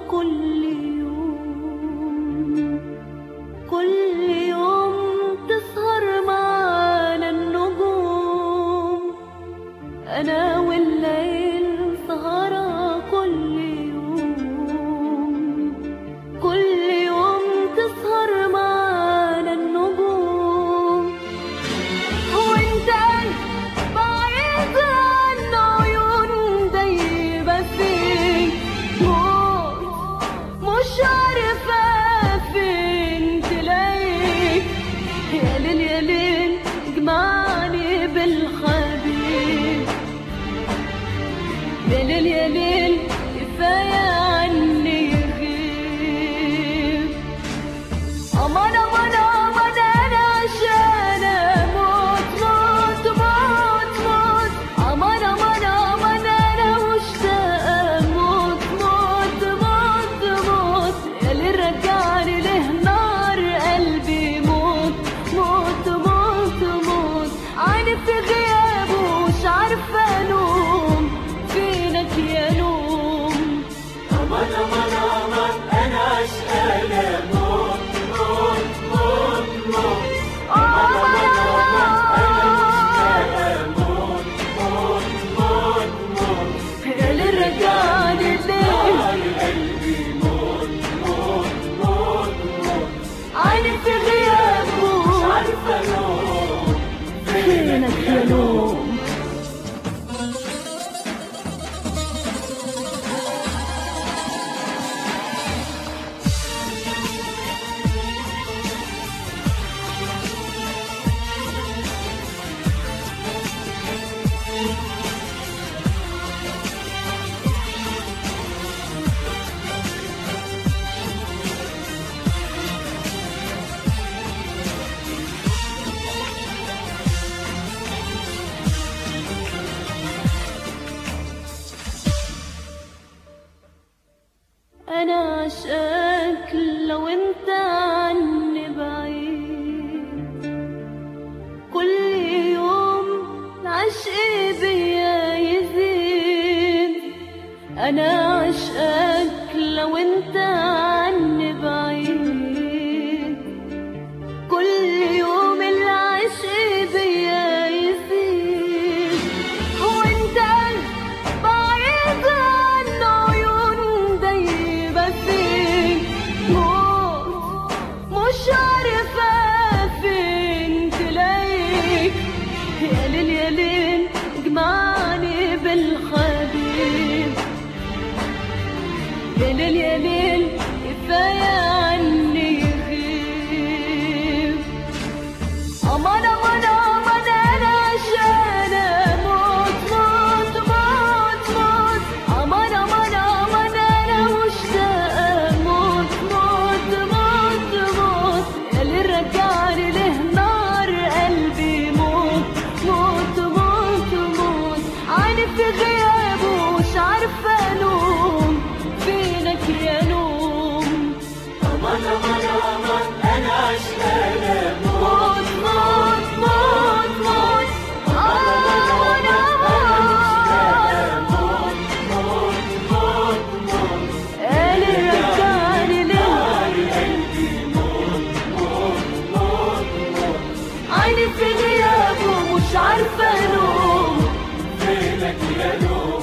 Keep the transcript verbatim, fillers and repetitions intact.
كل يوم، كل يوم تسهر معانا النجوم، أنا والليل سهرة كل يوم، كل يوم تسهر معانا النجوم. وانت بعيد عن عيون دايبة فيك، موت مش عارفة فين تلاقيك. يا ليل يا ليل اجمعني بالحبيب، يا ليل يا ليل كفاية عني يغيب. أمان أمان أمان أنا عشان أموت موت موت موت. أمان أمان أمان أنا مشتاقة أموت موت موت موت. يا ليل رجعني له نار قلبي موت موت موت موت. عيني في غيابه مش عارفة أنوم، فينك يا نوم. أمان أمان أمان أنا عشقان أموت موت موت موت. أمان أمان أمان أنا مشتاق أموت موت موت موت. يا ليل رجعني ليه نار قلبي موت موت موت موت. عيني في غيابه مش عارفة أنوم، فينك يا نوم. أنا عشقك لو أنت عني بعيد، كل يوم عشقي بيا يزيد. أنا عشقك لو أنت عني بعيد، كل يوم العشق بيا يزيد. هو أنت بعيد عن عيون دايبة فيك، موت مش عارفة فين تلاقيك. يا ليل يا ليل اجمعني بالحبيب، يا ليل يا ليل كفاية عني يغيب. أمان أمان أمان أنا عشان أموت موت موت موت. أمان أمان أمان أنا مشتاقة أموت موت موت موت. يا ليل رجعني له نار قلبي موت موت موت موت. عيني في غيابه مش عارفة أنوم، فينك يا نوم. أمان أمان أمان أنا عشقان أموت موت موت موت موت. أمان أمان موت موت موت موت. قال رجعني ليه نار قلبي موت موت موت موت. عيني في غيابه مش عارفة أنوم، فينك يا نوم.